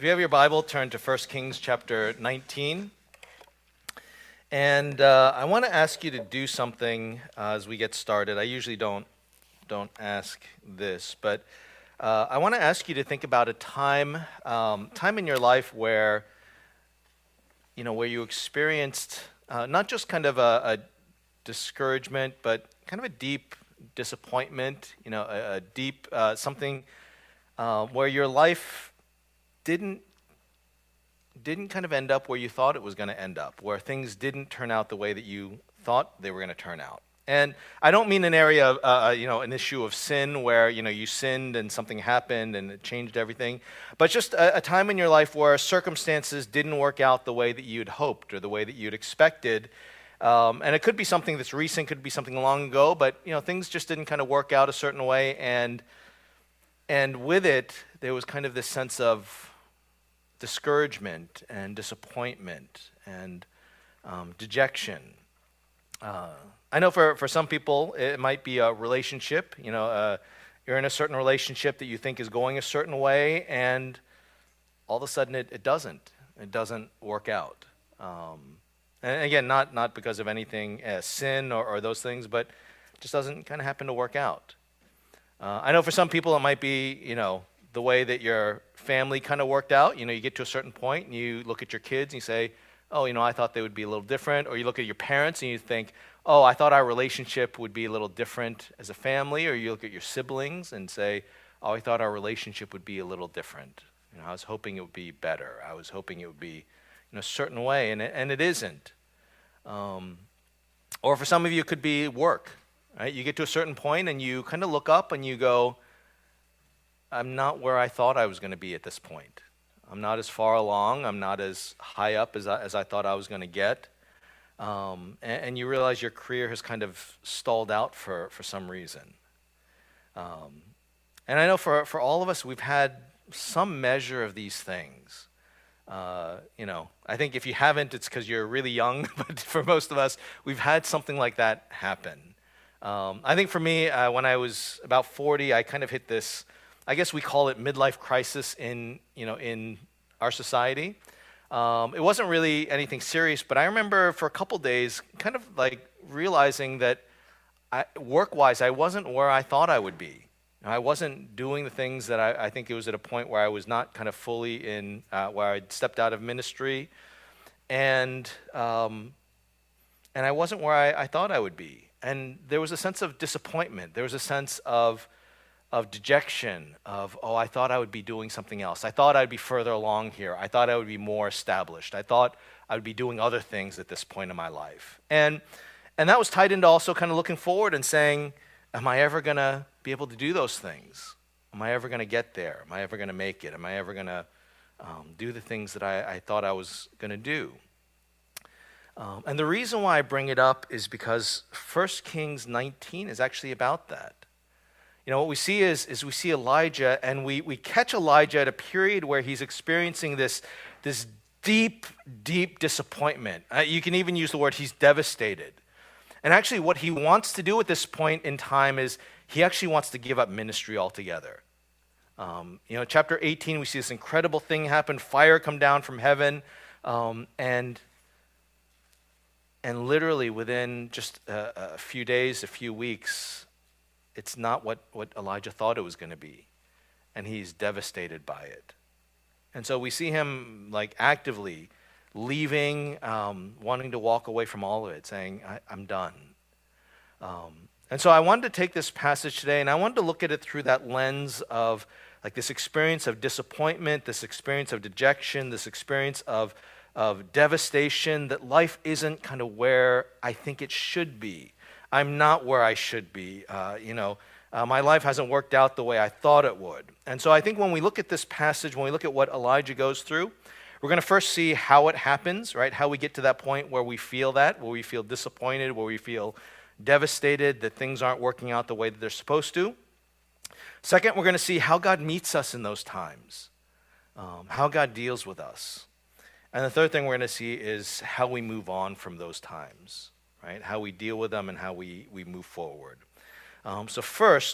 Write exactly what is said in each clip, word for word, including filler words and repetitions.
If you have your Bible, turn to First Kings chapter nineteen. And uh, I want to ask you to do something uh, as we get started. I usually don't don't ask this, but uh, I want to ask you to think about a time um, time in your life where you know where you experienced uh, not just kind of a, a discouragement, but kind of a deep disappointment. You know, a, a deep uh, something uh, where your life didn't didn't kind of end up where you thought it was going to end up, where things didn't turn out the way that you thought they were going to turn out. And I don't mean an area of, uh, you know, an issue of sin where, you know, you sinned and something happened and it changed everything, but just a, a time in your life where circumstances didn't work out the way that you'd hoped or the way that you'd expected. Um, and it could be something that's recent, could be something long ago, but, you know, things just didn't kind of work out a certain way. And, and with it, there was kind of this sense of discouragement and disappointment and um, dejection. Uh, I know for, for some people it might be a relationship. You know, uh, you're in a certain relationship that you think is going a certain way, and all of a sudden it, it doesn't. It doesn't work out. Um, and again, not not because of anything, uh, sin or, or those things, but it just doesn't kind of happen to work out. Uh, I know for some people it might be, you know, the way that your family kind of worked out. You know, you get to a certain point and you look at your kids and you say, oh, you know, I thought they would be a little different. Or you look at your parents and you think, oh, I thought our relationship would be a little different as a family. Or you look at your siblings and say, oh, I thought our relationship would be a little different. You know, I was hoping it would be better. I was hoping it would be, you know, a certain way, and it, and it isn't. Um, or for some of you, it could be work. Right? You get to a certain point and you kind of look up and you go, I'm not where I thought I was going to be at this point. I'm not as far along. I'm not as high up as I, as I thought I was going to get. Um, and, and you realize your career has kind of stalled out for, for some reason. Um, and I know for, for all of us, we've had some measure of these things. Uh, you know, I think if you haven't, it's because you're really young. But for most of us, we've had something like that happen. Um, I think for me, uh, when I was about forty, I kind of hit this, I guess we call it midlife crisis in, you know, in our society. Um, it wasn't really anything serious, but I remember for a couple days kind of like realizing that I, work-wise, I wasn't where I thought I would be. I wasn't doing the things that I, I think it was at a point where I was not kind of fully in, uh, where I'd stepped out of ministry. And, um, and I wasn't where I, I thought I would be. And there was a sense of disappointment. There was a sense of of dejection, of, oh, I thought I would be doing something else. I thought I'd be further along here. I thought I would be more established. I thought I would be doing other things at this point in my life. And and that was tied into also kind of looking forward and saying, am I ever going to be able to do those things? Am I ever going to get there? Am I ever going to make it? Am I ever going to um, do the things that I, I thought I was going to do? Um, and the reason why I bring it up is because First Kings nineteen is actually about that. You know, what we see is, is we see Elijah, and we, we catch Elijah at a period where he's experiencing this, this deep, deep disappointment. Uh, you can even use the word he's devastated. And actually what he wants to do at this point in time is he actually wants to give up ministry altogether. Um, you know, chapter eighteen, we see this incredible thing happen, fire come down from heaven, um, and, and literally within just a, a few days, a few weeks, it's not what, what Elijah thought it was going to be, and he's devastated by it. And so we see him like actively leaving, um, wanting to walk away from all of it, saying, I, I'm done. Um, and so I wanted to take this passage today, and I wanted to look at it through that lens of like this experience of disappointment, this experience of dejection, this experience of, of devastation, that life isn't kind of where I think it should be. I'm not where I should be. Uh, you know, uh, my life hasn't worked out the way I thought it would. And so I think when we look at this passage, when we look at what Elijah goes through, we're going to first see how it happens, right? How we get to that point where we feel that, where we feel disappointed, where we feel devastated that things aren't working out the way that they're supposed to. Second, we're going to see how God meets us in those times, um, how God deals with us. And the third thing we're going to see is how we move on from those times. Right? How we deal with them and how we, we move forward. Um, so first,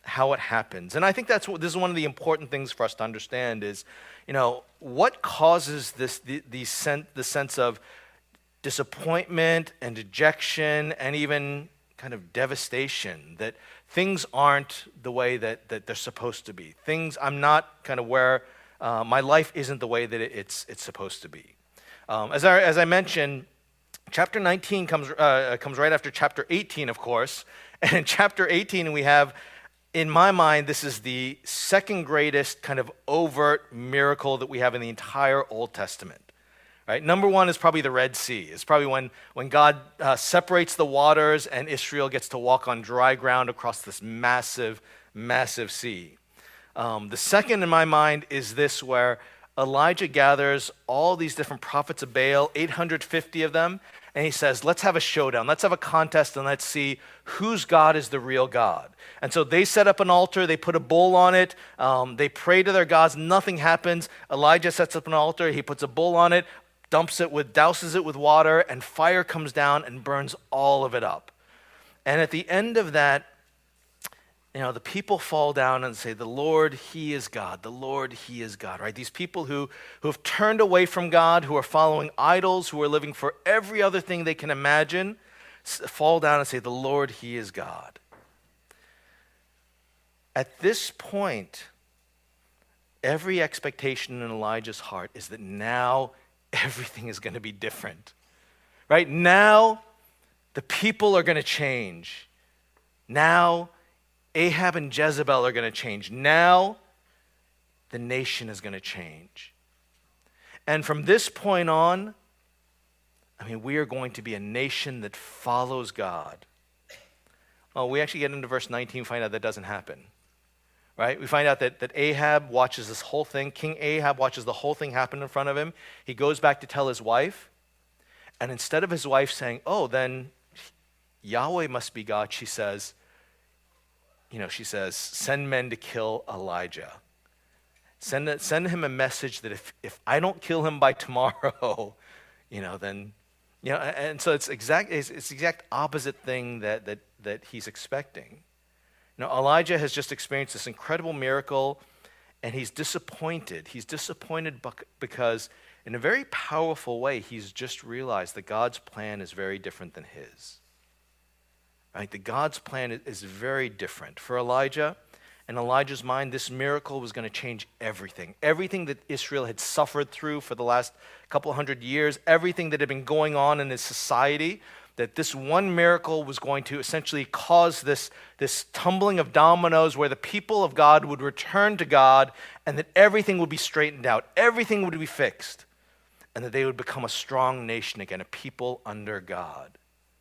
how it happens. And I think that's what, this is one of the important things for us to understand is, you know, what causes this, the, the, sen- the sense of disappointment and dejection and even kind of devastation that things aren't the way that, that they're supposed to be. Things, I'm not kind of where, uh, my life isn't the way that it, it's, it's supposed to be. Um, as, I, as I mentioned, chapter nineteen comes, uh, comes right after chapter eighteen, of course. And in chapter eighteen, we have, in my mind, this is the second greatest kind of overt miracle that we have in the entire Old Testament. Right? Number one is probably the Red Sea. It's probably when, when God uh, separates the waters and Israel gets to walk on dry ground across this massive, massive sea. Um, the second in my mind is this, where Elijah gathers all these different prophets of Baal, eight hundred fifty of them, and he says, let's have a showdown. Let's have a contest and let's see whose God is the real God. And so they set up an altar. They put a bull on it. Um, they pray to their gods. Nothing happens. Elijah sets up an altar. He puts a bull on it, dumps it with, douses it with water, and fire comes down and burns all of it up. And at the end of that, you know, the people fall down and say, the Lord, He is God. The Lord, He is God, right? These people who, who have turned away from God, who are following idols, who are living for every other thing they can imagine, fall down and say, the Lord, He is God. At this point, every expectation in Elijah's heart is that now everything is going to be different, right? Now the people are going to change. Now Ahab and Jezebel are going to change. Now the nation is going to change. And from this point on, I mean, we are going to be a nation that follows God. Oh, we actually get into verse nineteen, find out that doesn't happen. Right? We find out that, that Ahab watches this whole thing. King Ahab watches the whole thing happen in front of him. He goes back to tell his wife. And instead of his wife saying, oh, then Yahweh must be God, she says, you know, she says, send men to kill Elijah. Send, send him a message that if, if I don't kill him by tomorrow, you know, then, you know, and so it's exact, it's, it's the exact opposite thing that, that, that he's expecting. You know, Elijah has just experienced this incredible miracle, and he's disappointed. He's disappointed because in a very powerful way, he's just realized that God's plan is very different than his. Right? That God's plan is very different. For Elijah, in Elijah's mind, this miracle was going to change everything. Everything that Israel had suffered through for the last couple hundred years, everything that had been going on in his society, that this one miracle was going to essentially cause this, this tumbling of dominoes where the people of God would return to God and that everything would be straightened out, everything would be fixed, and that they would become a strong nation again, a people under God.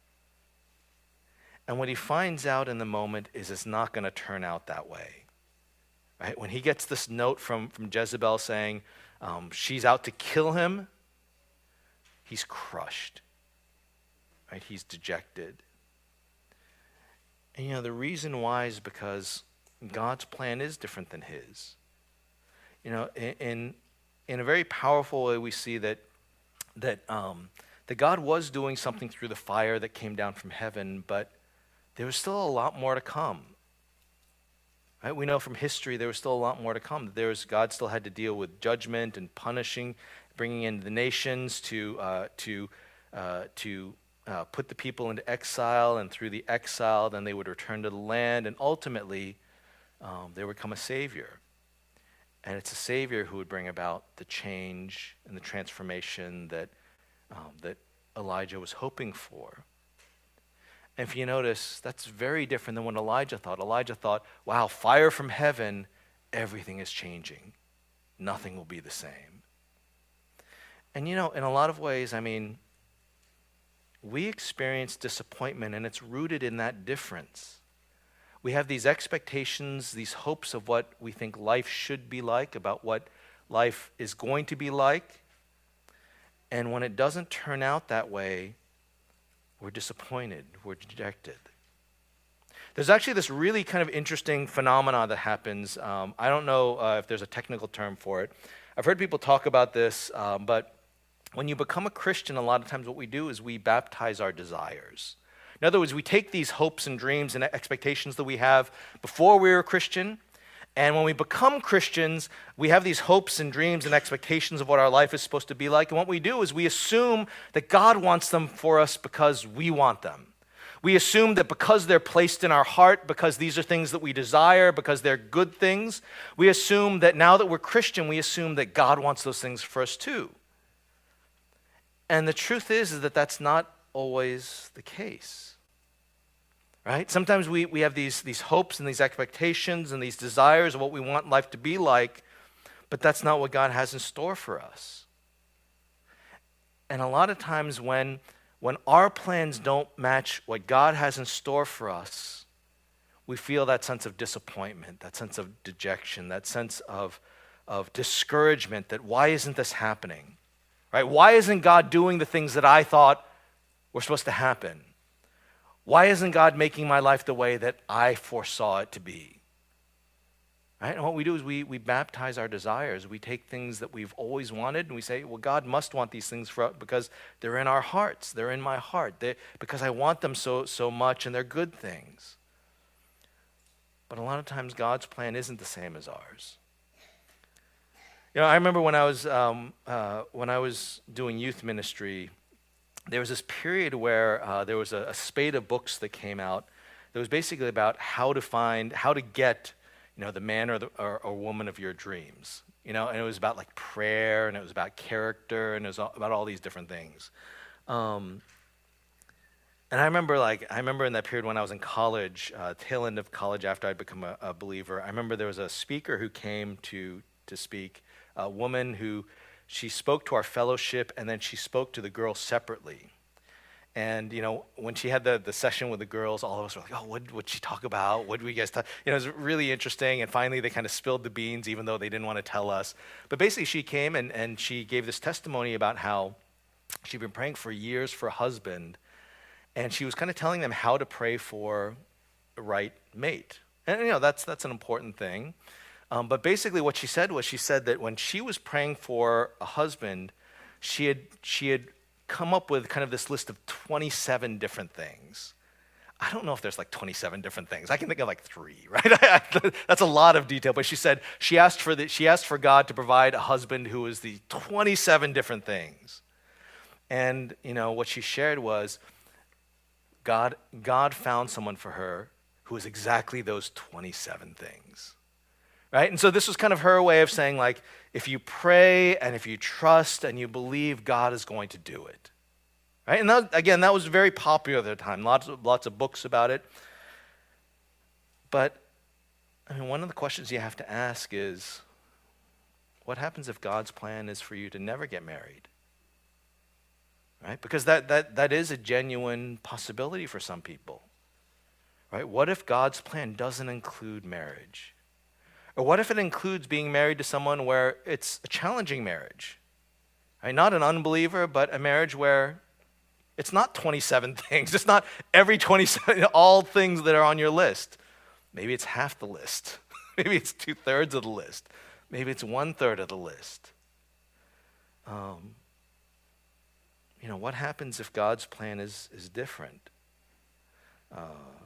And what he finds out in the moment is it's not going to turn out that way. Right? When he gets this note from, from Jezebel saying um, she's out to kill him, he's crushed. Right? He's dejected. And you know, the reason why is because God's plan is different than his. You know, in in, in a very powerful way, we see that that um, that God was doing something through the fire that came down from heaven, but there was still a lot more to come. Right? We know from history there was still a lot more to come. There was, God still had to deal with judgment and punishing, bringing in the nations to uh, to uh, to uh, put the people into exile, and through the exile, then they would return to the land, and ultimately um, there would come a Savior. And it's a Savior who would bring about the change and the transformation that um, that Elijah was hoping for. And if you notice, that's very different than what Elijah thought. Elijah thought, wow, fire from heaven, everything is changing. Nothing will be the same. And you know, in a lot of ways, I mean, we experience disappointment, and it's rooted in that difference. We have these expectations, these hopes of what we think life should be like, about what life is going to be like. And when it doesn't turn out that way, we're disappointed, we're dejected. There's actually this really kind of interesting phenomenon that happens. Um, I don't know uh, if there's a technical term for it. I've heard people talk about this, um, but when you become a Christian, a lot of times what we do is we baptize our desires. In other words, we take these hopes and dreams and expectations that we have before we were a Christian, and when we become Christians, we have these hopes and dreams and expectations of what our life is supposed to be like. And what we do is we assume that God wants them for us because we want them. We assume that because they're placed in our heart, because these are things that we desire, because they're good things, we assume that now that we're Christian, we assume that God wants those things for us too. And the truth is, is that that's not always the case. Right? Sometimes we, we have these, these hopes and these expectations and these desires of what we want life to be like, but that's not what God has in store for us. And a lot of times when, when our plans don't match what God has in store for us, we feel that sense of disappointment, that sense of dejection, that sense of, of discouragement that why isn't this happening? Right? Why isn't God doing the things that I thought were supposed to happen? Why isn't God making my life the way that I foresaw it to be? Right? And what we do is we, we baptize our desires. We take things that we've always wanted and we say, well, God must want these things for us because they're in our hearts. They're in my heart. They, because I want them so, so much and they're good things. But a lot of times God's plan isn't the same as ours. You know, I remember when I was, um, uh, when I was doing youth ministry, there was this period where uh, there was a, a spate of books that came out that was basically about how to find, how to get, you know, the man or the or, or woman of your dreams. You know, and it was about like prayer, and it was about character, and it was all, about all these different things. Um, and I remember, like, I remember in that period when I was in college, uh, tail end of college after I'd become a, a believer. I remember there was a speaker who came to to speak, a woman who. She spoke to our fellowship, and then she spoke to the girls separately. And, you know, when she had the, the session with the girls, all of us were like, oh, what would she talk about? What did we guys talk? You know, it was really interesting. And finally, they kind of spilled the beans, even though they didn't want to tell us. But basically, she came and, and she gave this testimony about how she'd been praying for years for a husband. And she was kind of telling them how to pray for the right mate. And, you know, that's that's an important thing. Um, but basically what she said was she said that when she was praying for a husband, she had she had come up with kind of this list of twenty-seven different things. I don't know if there's like twenty-seven different things. I can think of like three, right? That's a lot of detail. But she said she asked for the, she asked for God to provide a husband who was the twenty-seven different things. And you know what she shared was God God found someone for her who was exactly those twenty-seven things. Right? And so this was kind of her way of saying, like, if you pray and if you trust and you believe, God is going to do it. Right? And that, again, that was very popular at the time. Lots of, lots of books about it. But, I mean, one of the questions you have to ask is, what happens if God's plan is for you to never get married? Right? Because that, that, that is a genuine possibility for some people. Right? What if God's plan doesn't include marriage? Or what if it includes being married to someone where it's a challenging marriage? Right? Not an unbeliever, but a marriage where it's not twenty-seven things. It's not every twenty-seven, all things that are on your list. Maybe it's half the list. Maybe it's two-thirds of the list. Maybe it's one-third of the list. Um, you know, what happens if God's plan is, is different? Uh,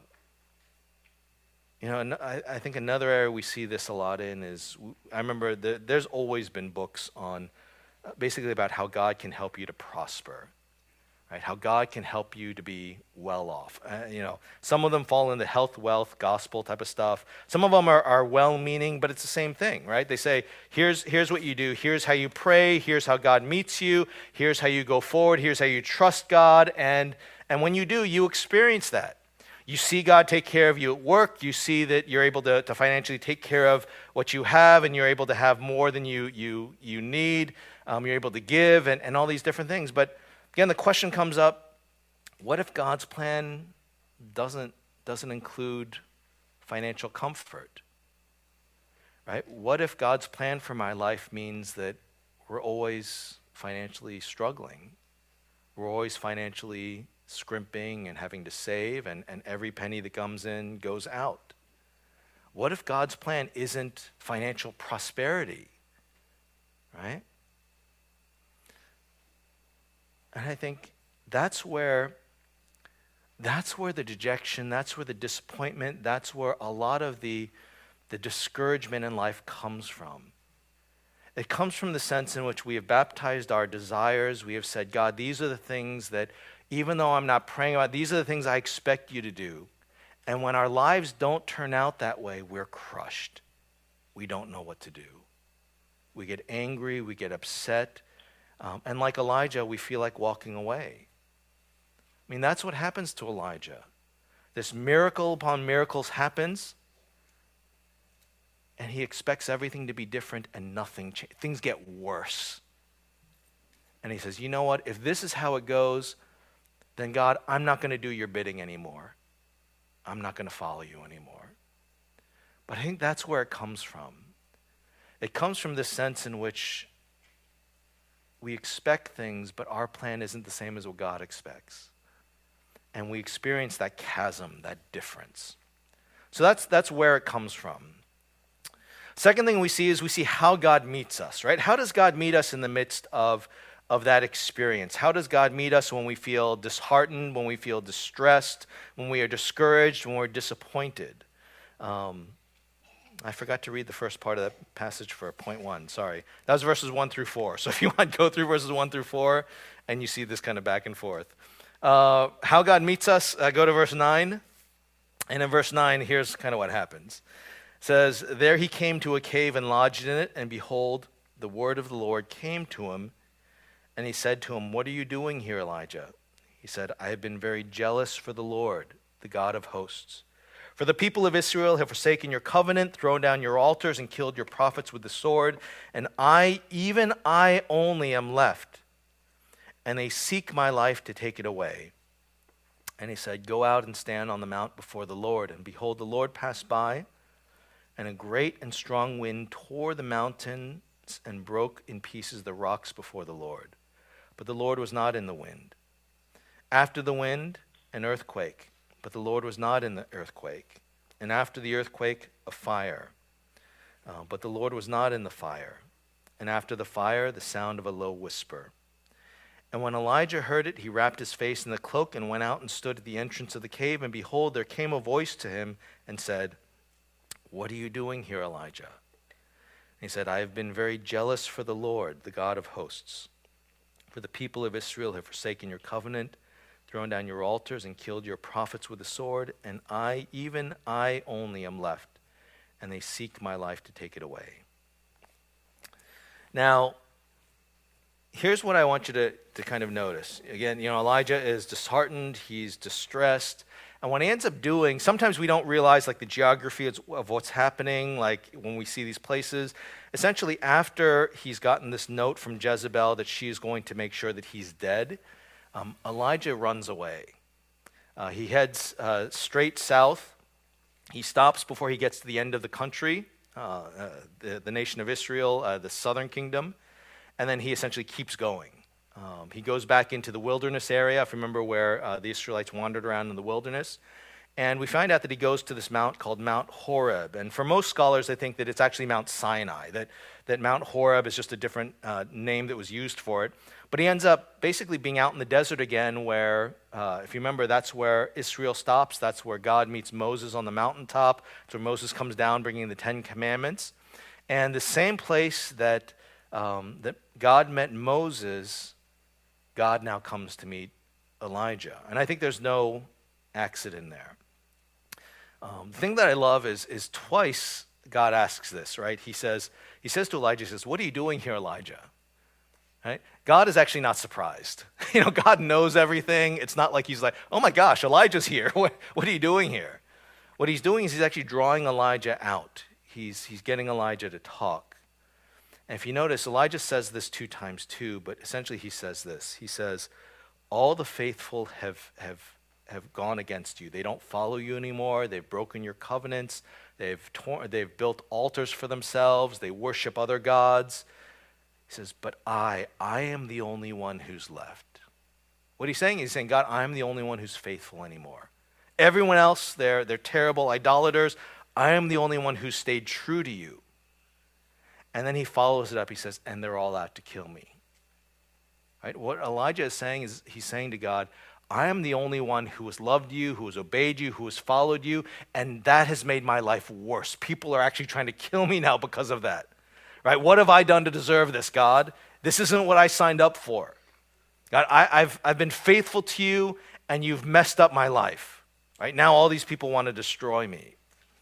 You know, I, I think another area we see this a lot in is, I remember the, there's always been books on, uh, basically about how God can help you to prosper, right? How God can help you to be well off. Uh, you know, some of them fall into health, wealth, gospel type of stuff. Some of them are, are well-meaning, but it's the same thing, right? They say, here's, here's what you do. Here's how you pray. Here's how God meets you. Here's how you go forward. Here's how you trust God. And, and when you do, you experience that. You see God take care of you at work. You see that you're able to, to financially take care of what you have, and you're able to have more than you you you need. Um, you're able to give, and, and all these different things. But again, the question comes up, what if God's plan doesn't doesn't include financial comfort? Right? What if God's plan for my life means that we're always financially struggling? We're always financially scrimping and having to save, and, and every penny that comes in goes out. What if God's plan isn't financial prosperity, right? And I think that's where that's where the dejection, that's where the disappointment, that's where a lot of the, the discouragement in life comes from. It comes from the sense in which we have baptized our desires. We have said, God, these are the things that, even though I'm not praying about, these are the things I expect you to do. And when our lives don't turn out that way, we're crushed. We don't know what to do. We get angry, we get upset, um, and like Elijah, we feel like walking away. I mean, that's what happens to Elijah. This miracle upon miracles happens, and he expects everything to be different, and nothing changes. Things get worse. And he says, you know what? If this is how it goes, then God, I'm not going to do your bidding anymore. I'm not going to follow you anymore. But I think that's where it comes from. It comes from this sense in which we expect things, but our plan isn't the same as what God expects. And we experience that chasm, that difference. So that's, that's where it comes from. Second thing we see is we see how God meets us, right? How does God meet us in the midst of, of that experience? How does God meet us when we feel disheartened, when we feel distressed, when we are discouraged, when we're disappointed? Um, I forgot to read the first part of that passage for point one, sorry. That was verses one through four. So if you want to go through verses one through four, and you see this kind of back and forth. Uh, how God meets us, uh, go to verse nine. And in verse nine, here's kind of what happens. It says, there he came to a cave and lodged in it, and behold, the word of the Lord came to him, and he said to him, what are you doing here, Elijah? He said, I have been very jealous for the Lord, the God of hosts. For the people of Israel have forsaken your covenant, thrown down your altars, and killed your prophets with the sword, and I, even I only am left, and they seek my life to take it away. And he said, go out and stand on the mount before the Lord. And behold, the Lord passed by, and a great and strong wind tore the mountains and broke in pieces the rocks before the Lord. But the Lord was not in the wind. After the wind, an earthquake. But the Lord was not in the earthquake. And after the earthquake, a fire. Uh, but the Lord was not in the fire. And after the fire, the sound of a low whisper. And when Elijah heard it, he wrapped his face in the cloak and went out and stood at the entrance of the cave. And behold, there came a voice to him and said, what are you doing here, Elijah? And he said, I have been very jealous for the Lord, the God of hosts. For the people of Israel have forsaken your covenant, thrown down your altars, and killed your prophets with the sword, and I, even I only am left, and they seek my life to take it away. Now, here's what I want you to, to kind of notice. Again, you know, Elijah is disheartened, he's distressed, and what he ends up doing, sometimes we don't realize like the geography of what's happening, like when we see these places. Essentially, after he's gotten this note from Jezebel that she is going to make sure that he's dead, Um, Elijah runs away. Uh, he heads uh, straight south. He stops before he gets to the end of the country, uh, uh, the, the nation of Israel, uh, the southern kingdom, and then he essentially keeps going. Um, he goes back into the wilderness area, if you remember where uh, the Israelites wandered around in the wilderness. And we find out that he goes to this mount called Mount Horeb. And for most scholars, they think that it's actually Mount Sinai, that, that Mount Horeb is just a different uh, name that was used for it. But he ends up basically being out in the desert again where, uh, if you remember, that's where Israel stops. That's where God meets Moses on the mountaintop. That's where Moses comes down bringing the Ten Commandments. And the same place that, um, that God met Moses, God now comes to meet Elijah. And I think there's no accident there. Um, the thing that I love is, is twice God asks this, right? He says, he says to Elijah, he says, what are you doing here, Elijah? Right? God is actually not surprised. You know, God knows everything. It's not like he's like, oh my gosh, Elijah's here. What, what are you doing here? What he's doing is he's actually drawing Elijah out. He's, he's getting Elijah to talk. And if you notice, Elijah says this two times too, but essentially he says this. He says, all the faithful have, have, have gone against you. They don't follow you anymore. They've broken your covenants. They've, torn, they've built altars for themselves. They worship other gods. He says, but I, I am the only one who's left. What he's saying is he's saying, God, I'm the only one who's faithful anymore. Everyone else, they're, they're terrible idolaters. I am the only one who's stayed true to you. And then he follows it up. He says, and they're all out to kill me. Right? What Elijah is saying is he's saying to God, I am the only one who has loved you, who has obeyed you, who has followed you, and that has made my life worse. People are actually trying to kill me now because of that. Right? What have I done to deserve this, God? This isn't what I signed up for. God, I, I've, I've been faithful to you, and you've messed up my life. Right? Now all these people want to destroy me.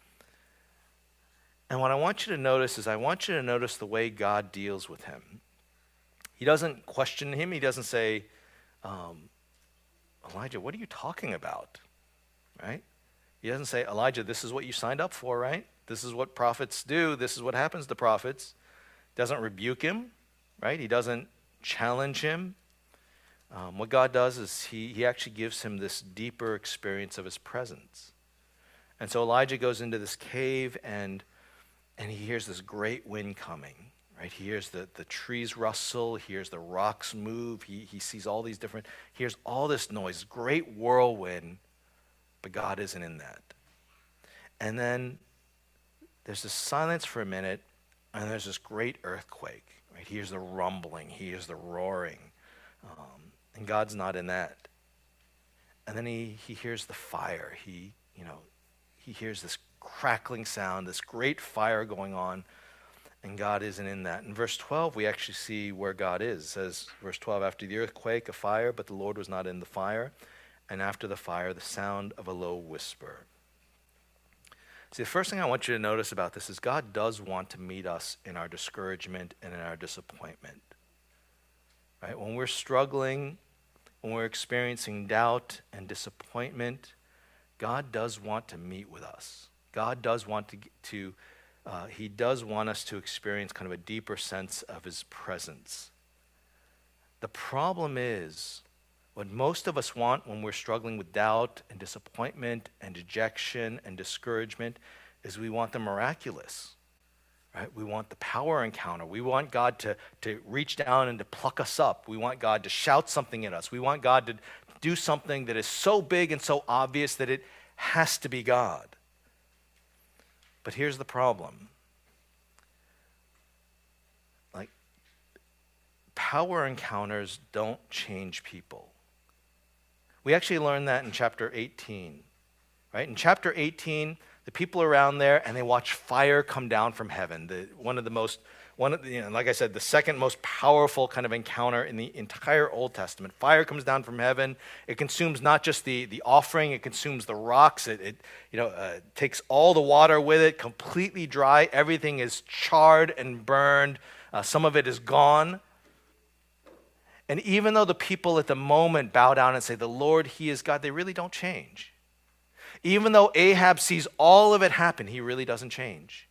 And what I want you to notice is I want you to notice the way God deals with him. He doesn't question him. He doesn't say, um, Elijah, what are you talking about? Right? He doesn't say, Elijah, this is what you signed up for, right? This is what prophets do. This is what happens to prophets. Doesn't rebuke him, right? He doesn't challenge him. Um, what God does is he, he actually gives him this deeper experience of his presence. And so Elijah goes into this cave and, and he hears this great wind coming, right? He hears the, the trees rustle, he hears the rocks move, he, he sees all these different, he hears all this noise, great whirlwind, but God isn't in that. And then there's this silence for a minute, and there's this great earthquake, right? He hears the rumbling, he hears the roaring, um, and God's not in that. And then he, he hears the fire. He, you know, he hears this crackling sound, this great fire going on, and God isn't in that. In verse twelve, we actually see where God is. It says, verse twelve, after the earthquake, a fire, but the Lord was not in the fire, and after the fire, the sound of a low whisper. See, the first thing I want you to notice about this is God does want to meet us in our discouragement and in our disappointment. Right? When we're struggling, when we're experiencing doubt and disappointment, God does want to meet with us. God does want to, to uh, he does want us to experience kind of a deeper sense of his presence. The problem is, what most of us want when we're struggling with doubt and disappointment and dejection and discouragement is we want the miraculous. Right? We want the power encounter. We want God to, to reach down and to pluck us up. We want God to shout something at us. We want God to do something that is so big and so obvious that it has to be God. But here's the problem. Like, power encounters don't change people. We actually learned that in chapter eighteen. Right? In chapter eighteen, the people around there, and they watch fire come down from heaven. The, one of the most, one of the, you know, like I said, the second most powerful kind of encounter in the entire Old Testament. Fire comes down from heaven. It consumes not just the, the offering, it consumes the rocks. It, it you know, uh, takes all the water with it, completely dry. Everything is charred and burned. Uh, some of it is gone. And even though the people at the moment bow down and say, the Lord, he is God, they really don't change. Even though Ahab sees all of it happen, he really doesn't change.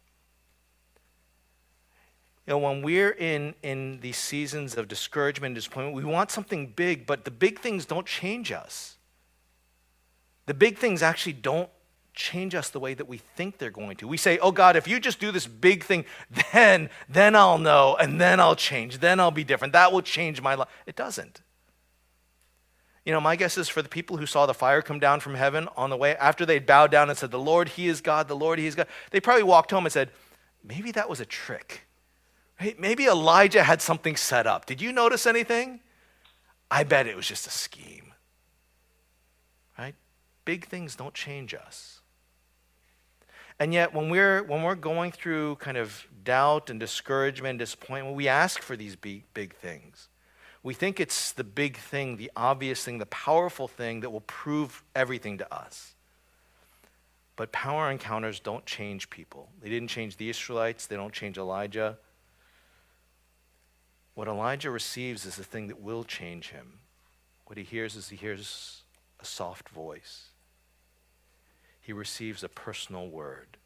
You know, when we're in, in these seasons of discouragement and disappointment, we want something big, but the big things don't change us. The big things actually don't change us the way that we think they're going to. We say, oh God, if you just do this big thing, then, then I'll know, and then I'll change, then I'll be different. That will change my life. It doesn't. You know, my guess is for the people who saw the fire come down from heaven on the way, after they'd bowed down and said, the Lord, he is God, the Lord, he is God, they probably walked home and said, maybe that was a trick. Right? Maybe Elijah had something set up. Did you notice anything? I bet it was just a scheme. Right? Big things don't change us. And yet when we're when we're going through kind of doubt and discouragement and disappointment, we ask for these big, big things. We think it's the big thing, the obvious thing, the powerful thing that will prove everything to us. But power encounters don't change people. They didn't change the Israelites. They don't change Elijah. What Elijah receives is the thing that will change him. What he hears is he hears a soft voice. He receives a personal word.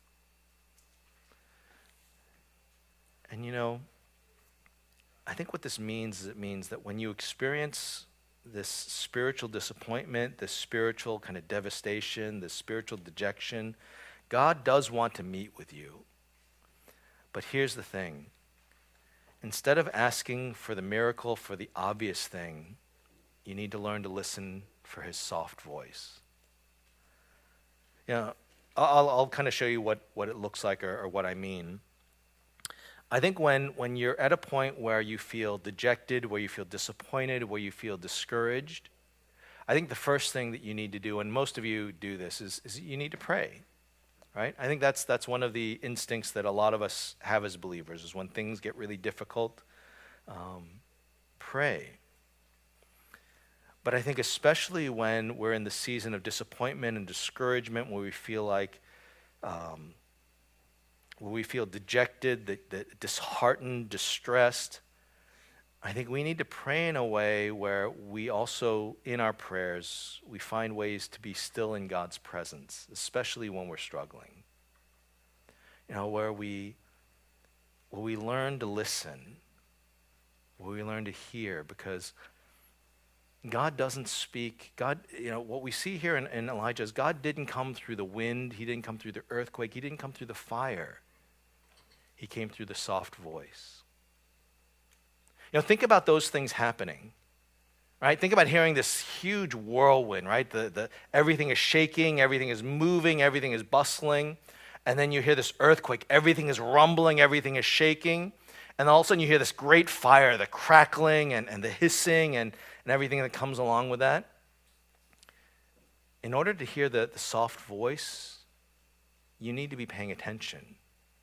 And you know, I think what this means is it means that when you experience this spiritual disappointment, this spiritual kind of devastation, this spiritual dejection, God does want to meet with you. But here's the thing. Instead of asking for the miracle, for the obvious thing, you need to learn to listen for his soft voice. You know, I'll, I'll kind of show you what, what it looks like or, or what I mean. I think when, when you're at a point where you feel dejected, where you feel disappointed, where you feel discouraged, I think the first thing that you need to do, and most of you do this, is, is you need to pray, right? I think that's that's one of the instincts that a lot of us have as believers, is when things get really difficult, um, pray. But I think especially when we're in the season of disappointment and discouragement, where we feel like, um, where we feel dejected, that, that disheartened, distressed, I think we need to pray in a way where we also, in our prayers, we find ways to be still in God's presence, especially when we're struggling. You know, where we, where we learn to listen, where we learn to hear, because God doesn't speak. God, you know, what we see here in, in Elijah is God didn't come through the wind. He didn't come through the earthquake. He didn't come through the fire. He came through the soft voice. You know, think about those things happening, right? Think about hearing this huge whirlwind, right? The, the, everything is shaking, everything is moving, everything is bustling. And then you hear this earthquake. Everything is rumbling, everything is shaking. And all of a sudden you hear this great fire, the crackling and, and the hissing and, and everything that comes along with that. In order to hear the, the soft voice, you need to be paying attention.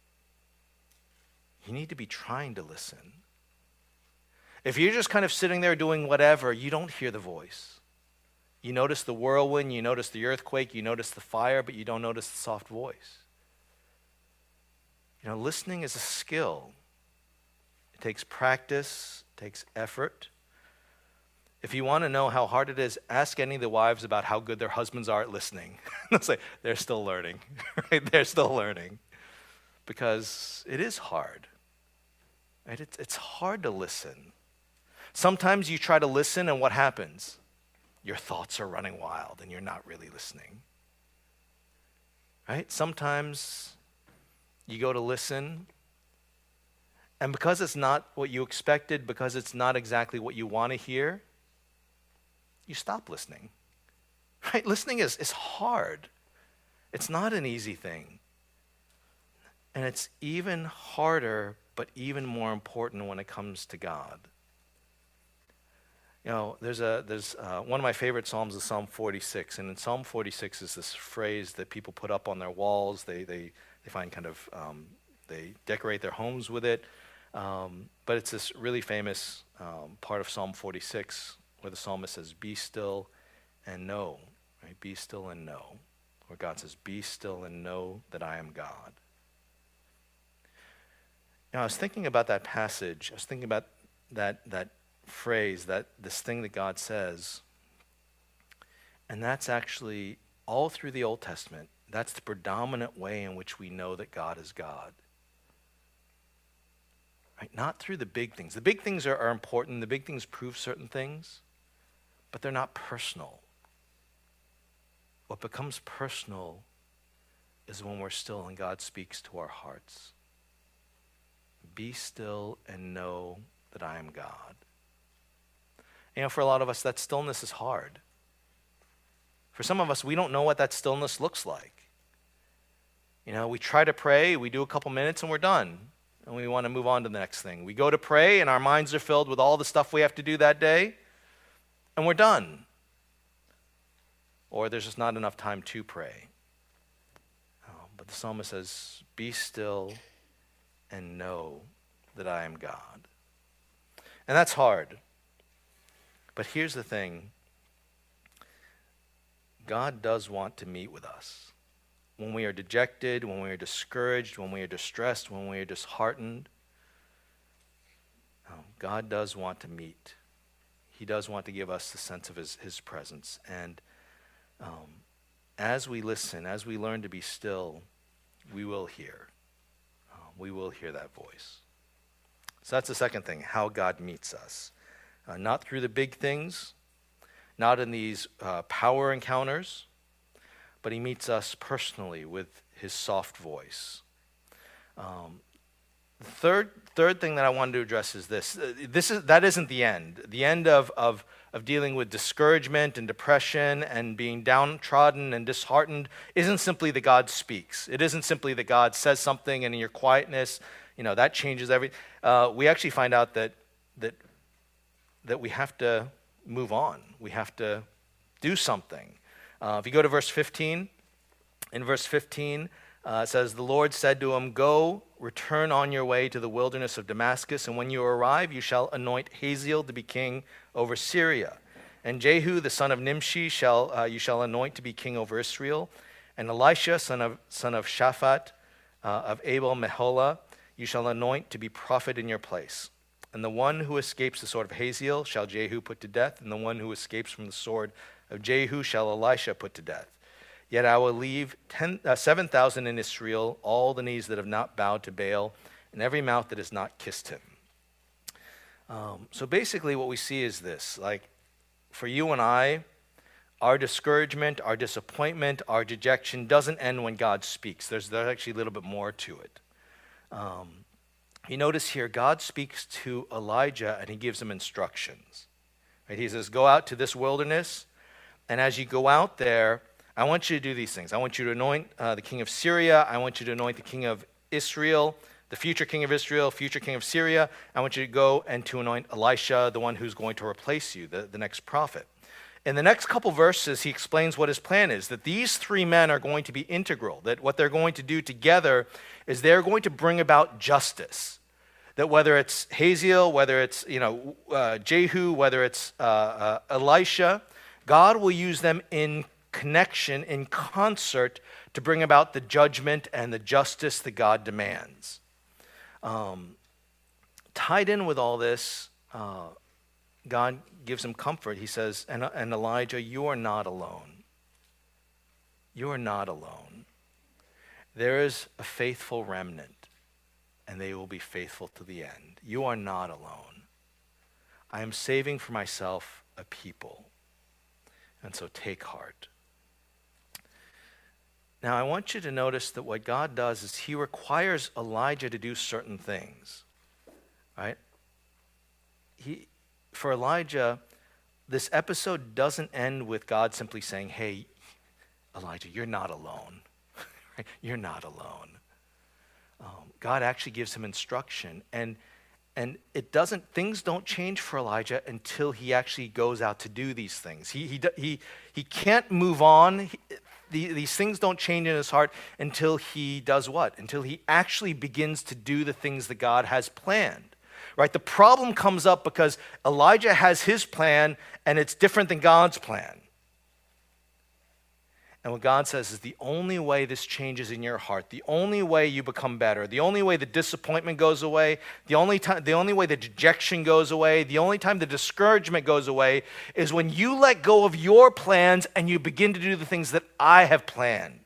You need to be trying to listen. If you're just kind of sitting there doing whatever, you don't hear the voice. You notice the whirlwind, you notice the earthquake, you notice the fire, but you don't notice the soft voice. You know, listening is a skill. It takes practice, it takes effort. If you want to know how hard it is, ask any of the wives about how good their husbands are at listening. They'll say, they're still learning, right? They're still learning. Because it is hard, right? It's, it's hard to listen. Sometimes you try to listen, and what happens? Your thoughts are running wild, and you're not really listening, right? Sometimes you go to listen, and because it's not what you expected, because it's not exactly what you want to hear, you stop listening, right? Listening is, is hard. It's not an easy thing. And it's even harder, but even more important when it comes to God. You know, there's a there's uh, one of my favorite psalms is Psalm forty-six, and in Psalm forty-six is this phrase that people put up on their walls. They they they find kind of um, they decorate their homes with it, um, but it's this really famous um, part of Psalm forty-six where the psalmist says, "Be still and know," right? Be still and know, where God says, "Be still and know that I am God." You know, I was thinking about that passage. I was thinking about that that phrase, that this thing that God says. And that's actually all through the Old Testament. That's the predominant way in which we know that God is God. Right? Not through the big things. The big things are, are important. The big things prove certain things, but they're not personal. What becomes personal is when we're still and God speaks to our hearts. Be still and know that I am God. You know, for a lot of us, that stillness is hard. For some of us, we don't know what that stillness looks like. You know, we try to pray, we do a couple minutes, and we're done. And we want to move on to the next thing. We go to pray, and our minds are filled with all the stuff we have to do that day, and we're done. Or there's just not enough time to pray. Oh, but the psalmist says, "Be still and know that I am God." And that's hard. But here's the thing. God does want to meet with us. When we are dejected, when we are discouraged, when we are distressed, when we are disheartened, oh, God does want to meet. He does want to give us the sense of his, his presence. And um, as we listen, as we learn to be still, we will hear. We will hear that voice. So that's the second thing, how God meets us. Uh, not through the big things, not in these uh, power encounters, but he meets us personally with his soft voice. Um, the third, third thing that I wanted to address is this. Uh, this is, that isn't the end. The end of, of, of dealing with discouragement and depression and being downtrodden and disheartened isn't simply that God speaks. It isn't simply that God says something and in your quietness, you know, that changes everything. Uh, we actually find out that, that, that we have to move on. We have to do something. Uh, if you go to verse fifteen, in verse fifteen, uh, it says, the Lord said to him, go, return on your way to the wilderness of Damascus, and when you arrive, you shall anoint Hazael to be king over Syria. And Jehu, the son of Nimshi, shall uh, you shall anoint to be king over Israel. And Elisha, son of, son of Shaphat, uh, of Abel Meholah, you shall anoint to be prophet in your place. And the one who escapes the sword of Hazael shall Jehu put to death, and the one who escapes from the sword of Jehu shall Elisha put to death. Yet I will leave ten, uh, seven thousand in Israel, all the knees that have not bowed to Baal, and every mouth that has not kissed him. Um, so basically what we see is this, like for you and I, our discouragement, our disappointment, our dejection doesn't end when God speaks. There's, there's actually a little bit more to it. Um, you notice here, God speaks to Elijah and he gives him instructions. Right? He says, go out to this wilderness, and as you go out there, I want you to do these things. I want you to anoint uh, the king of Syria. I want you to anoint the king of Israel, the future king of Israel, future king of Syria. I want you to go and to anoint Elisha, the one who's going to replace you, the, the next prophet. In the next couple verses, he explains what his plan is, that these three men are going to be integral, that what they're going to do together is they're going to bring about justice. That whether it's Hazael, whether it's you know uh, Jehu, whether it's uh, uh, Elisha, God will use them in connection, in concert, to bring about the judgment and the justice that God demands. Um, tied in with all this, uh, God gives him comfort. He says, and, and Elijah, you are not alone. You are not alone. There is a faithful remnant, and they will be faithful to the end. You are not alone. I am saving for myself a people, and so take heart. Now, I want you to notice that what God does is he requires Elijah to do certain things, right? He, for Elijah, this episode doesn't end with God simply saying, hey, Elijah, you're not alone. You're not alone. Um, God actually gives him instruction, and and it doesn't. Things don't change for Elijah until he actually goes out to do these things. He he he he can't move on. He, the, these things don't change in his heart until he does what? Until he actually begins to do the things that God has planned. Right? The problem comes up because Elijah has his plan, and it's different than God's plan. And what God says is the only way this changes in your heart, the only way you become better, the only way the disappointment goes away, the only time, the only way the dejection goes away, the only time the discouragement goes away is when you let go of your plans and you begin to do the things that I have planned.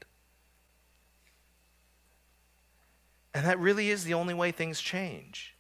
And that really is the only way things change.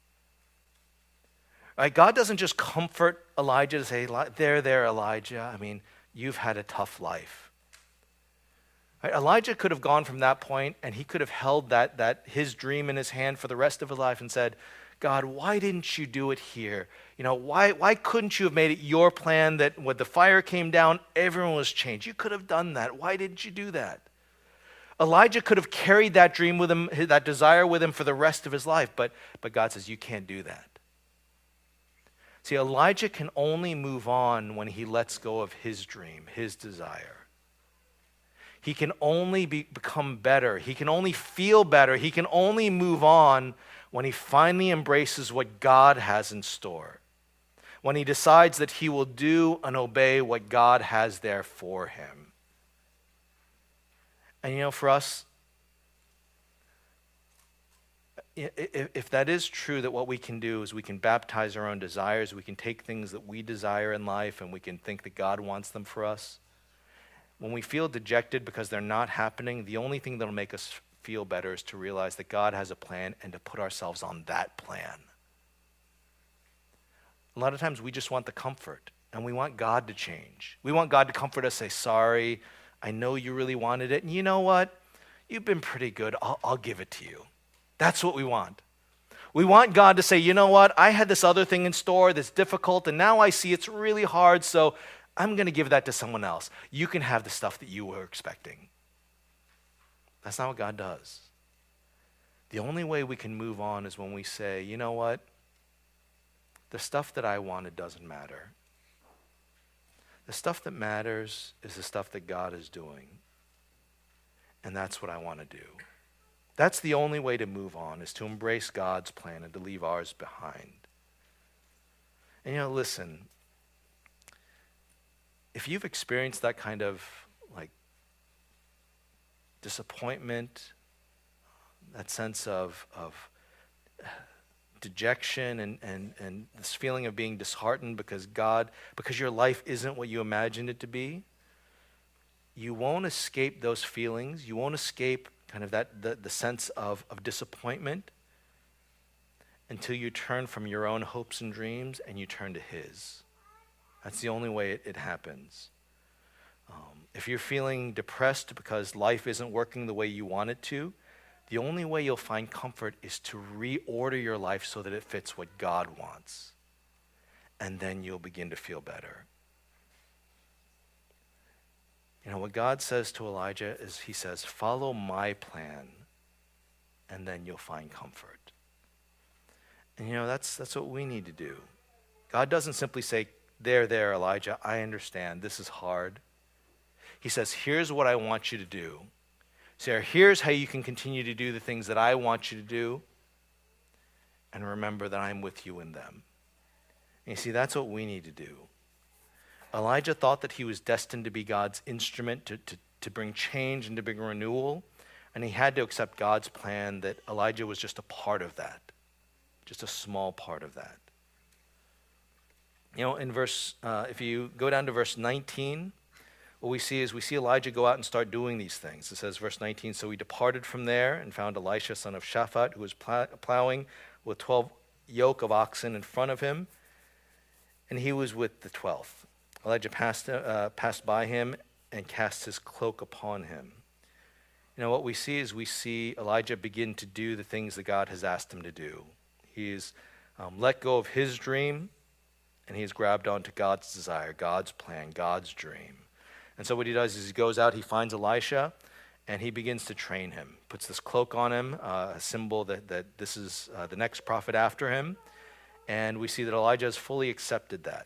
Right? God doesn't just comfort Elijah to say, there, there, Elijah. I mean, you've had a tough life. Right? Elijah could have gone from that point and he could have held that, that his dream in his hand for the rest of his life and said, God, why didn't you do it here? You know, why, why couldn't you have made it your plan that when the fire came down, everyone was changed? You could have done that. Why didn't you do that? Elijah could have carried that dream with him, that desire with him for the rest of his life, but, but God says, you can't do that. See, Elijah can only move on when he lets go of his dream, his desire. He can only be, become better. He can only feel better. He can only move on when he finally embraces what God has in store. When he decides that he will do and obey what God has there for him. And you know, for us, if that is true, that what we can do is we can baptize our own desires, we can take things that we desire in life and we can think that God wants them for us. When we feel dejected because they're not happening, the only thing that'll make us feel better is to realize that God has a plan and to put ourselves on that plan. A lot of times we just want the comfort and we want God to change. We want God to comfort us, say, sorry, I know you really wanted it. And you know what? You've been pretty good. I'll, I'll give it to you. That's what we want. We want God to say, you know what? I had this other thing in store that's difficult and now I see it's really hard, so I'm going to give that to someone else. You can have the stuff that you were expecting. That's not what God does. The only way we can move on is when we say, you know what? The stuff that I wanted doesn't matter. The stuff that matters is the stuff that God is doing. And that's what I want to do. That's the only way to move on, is to embrace God's plan and to leave ours behind. And you know, listen, if you've experienced that kind of like disappointment, that sense of, of dejection and, and, and this feeling of being disheartened because God, because your life isn't what you imagined it to be, you won't escape those feelings. You won't escape kind of that the, the sense of, of disappointment until you turn from your own hopes and dreams and you turn to His. That's the only way it, it happens. Um, if you're feeling depressed because life isn't working the way you want it to, the only way you'll find comfort is to reorder your life so that it fits what God wants. And then you'll begin to feel better. You know, what God says to Elijah is, He says, follow my plan, and then you'll find comfort. And you know, that's that's what we need to do. God doesn't simply say, there, there, Elijah, I understand, this is hard. He says, here's what I want you to do. Sarah, here's how you can continue to do the things that I want you to do. And remember that I'm with you in them. And you see, that's what we need to do. Elijah thought that he was destined to be God's instrument to, to, to bring change and to bring renewal. And he had to accept God's plan that Elijah was just a part of that. Just a small part of that. You know, in verse, uh, if you go down to verse nineteen, what we see is we see Elijah go out and start doing these things. It says, verse nineteen, so he departed from there and found Elisha, son of Shaphat, who was plowing with twelve yoke of oxen in front of him, and he was with the twelfth. Elijah passed, uh, passed by him and cast his cloak upon him. You know, what we see is we see Elijah begin to do the things that God has asked him to do. He's um, let go of his dream, and he's grabbed onto God's desire, God's plan, God's dream. And so what he does is he goes out, he finds Elisha, and he begins to train him. Puts this cloak on him, uh, a symbol that, that this is uh, the next prophet after him. And we see that Elijah has fully accepted that.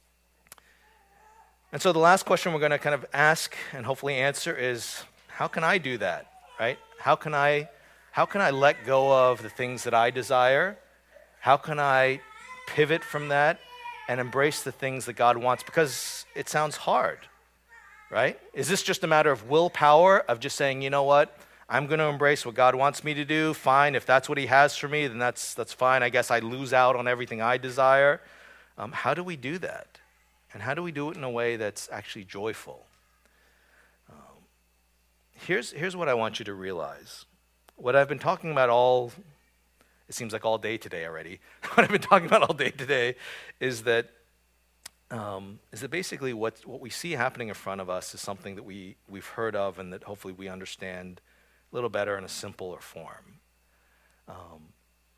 And so the last question we're going to kind of ask and hopefully answer is, how can I do that, right? How can I, how can I let go of the things that I desire? How can I pivot from that and embrace the things that God wants? Because it sounds hard, right? Is this just a matter of willpower, of just saying, you know what, I'm going to embrace what God wants me to do? Fine, if that's what He has for me, then that's that's fine. I guess I lose out on everything I desire. Um, how do we do that? And how do we do it in a way that's actually joyful? Um, here's, here's what I want you to realize. What I've been talking about all, it seems like all day today already, what I've been talking about all day today is that Um, is that basically what, what we see happening in front of us is something that we, we've heard of and that hopefully we understand a little better in a simpler form. Um,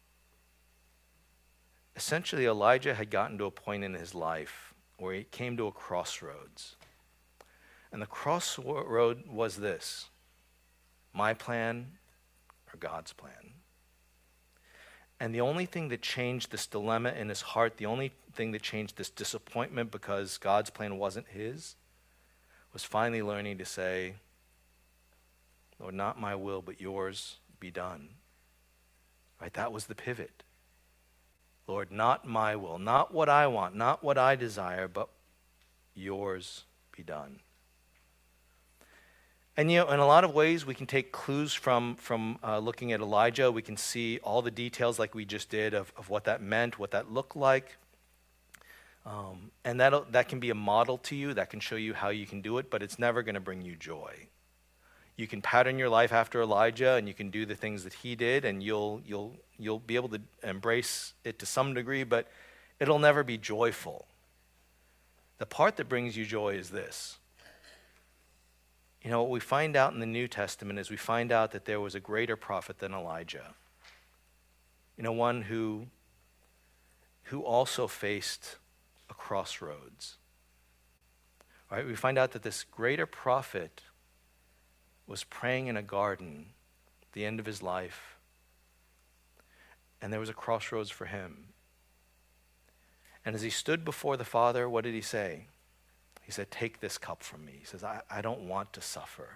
essentially, Elijah had gotten to a point in his life where he came to a crossroads. And the crossroad was this: my plan or God's plan. And the only thing that changed this dilemma in his heart, the only thing that changed this disappointment because God's plan wasn't his, was finally learning to say, Lord, not my will, but yours be done. Right? That was the pivot. Lord, not my will, not what I want, not what I desire, but yours be done. And, you know, in a lot of ways, we can take clues from, from uh, looking at Elijah. We can see all the details like we just did of, of what that meant, what that looked like. Um, and that that can be a model to you. That can show you how you can do it, but it's never going to bring you joy. You can pattern your life after Elijah, and you can do the things that he did, and you'll you'll you'll be able to embrace it to some degree, but it'll never be joyful. The part that brings you joy is this. You know, what we find out in the New Testament is we find out that there was a greater prophet than Elijah. You know, one who, who also faced a crossroads. All right, we find out that this greater prophet was praying in a garden at the end of his life, and there was a crossroads for him. And as he stood before the Father, what did he say? He He said, take this cup from me. He says, I, I don't want to suffer.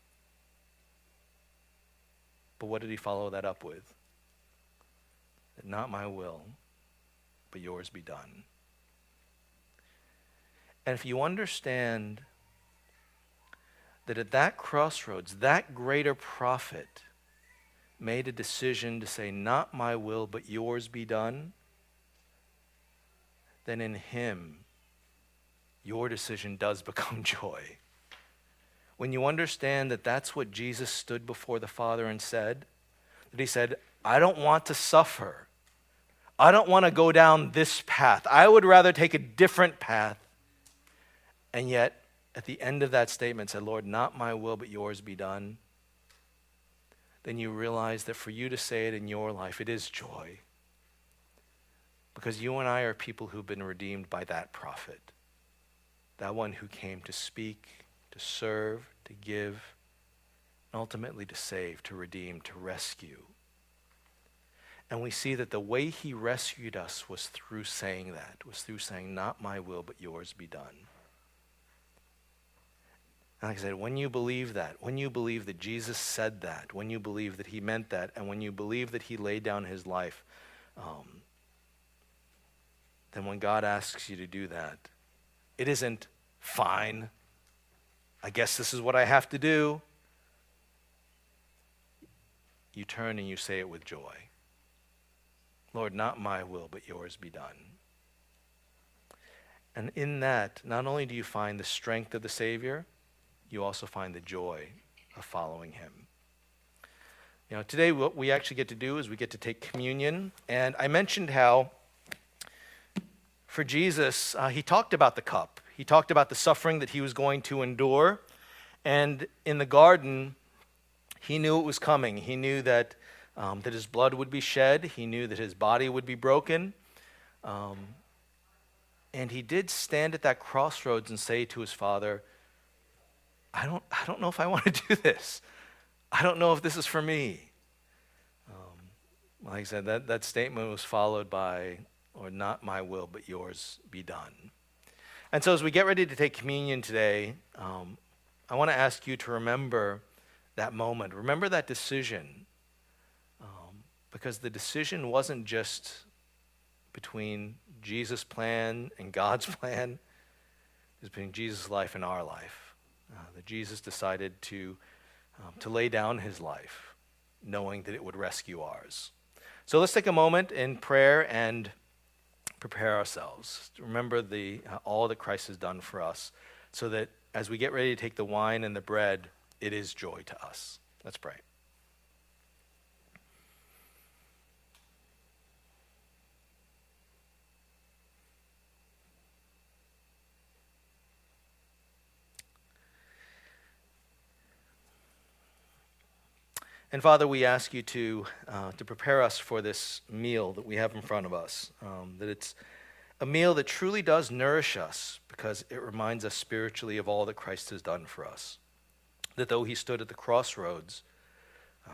But what did he follow that up with? That not my will, but yours be done. And if you understand that at that crossroads, that greater prophet made a decision to say, not my will, but yours be done, then in him, your decision does become joy. When you understand that that's what Jesus stood before the Father and said, that he said, I don't want to suffer. I don't want to go down this path. I would rather take a different path. And yet, at the end of that statement said, Lord, not my will, but yours be done. Then you realize that for you to say it in your life, it is joy. Because you and I are people who've been redeemed by that prophet. That one who came to speak, to serve, to give, and ultimately to save, to redeem, to rescue. And we see that the way he rescued us was through saying that, was through saying, not my will, but yours be done. And like I said, when you believe that, when you believe that Jesus said that, when you believe that he meant that, and when you believe that he laid down his life, um, then when God asks you to do that, it isn't fine. I guess this is what I have to do. You turn and you say it with joy. Lord, not my will, but yours be done. And in that, not only do you find the strength of the Savior, you also find the joy of following him. You know, today what we actually get to do is we get to take communion. And I mentioned how for Jesus, uh, he talked about the cup. He talked about the suffering that he was going to endure. And in the garden, he knew it was coming. He knew that, um, that his blood would be shed. He knew that his body would be broken. Um, and he did stand at that crossroads and say to his Father, I don't, I don't know if I want to do this. I don't know if this is for me. Um, like I said, that, that statement was followed by, or not my will, but yours be done. And so as we get ready to take communion today, um, I want to ask you to remember that moment. Remember that decision. Um, because the decision wasn't just between Jesus' plan and God's plan. It was between Jesus' life and our life. Uh, that Jesus decided to, um, to lay down his life, knowing that it would rescue ours. So let's take a moment in prayer and prepare ourselves to remember the uh, all that Christ has done for us, so that as we get ready to take the wine and the bread, it is joy to us. Let's pray. And Father, we ask you to uh, to prepare us for this meal that we have in front of us, um, that it's a meal that truly does nourish us because it reminds us spiritually of all that Christ has done for us. That though he stood at the crossroads, um,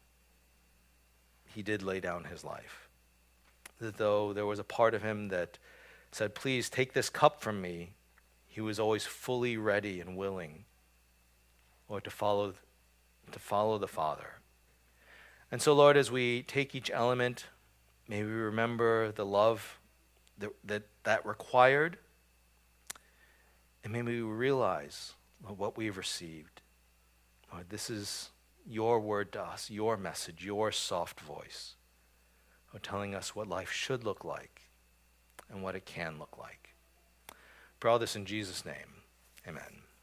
he did lay down his life. That though there was a part of him that said, please take this cup from me, he was always fully ready and willing, Lord, to follow, to follow the Father. And so, Lord, as we take each element, may we remember the love that that, that required, and may we realize what we've received. Lord, this is your word to us, your message, your soft voice, Lord, telling us what life should look like and what it can look like. For all this in Jesus' name, amen.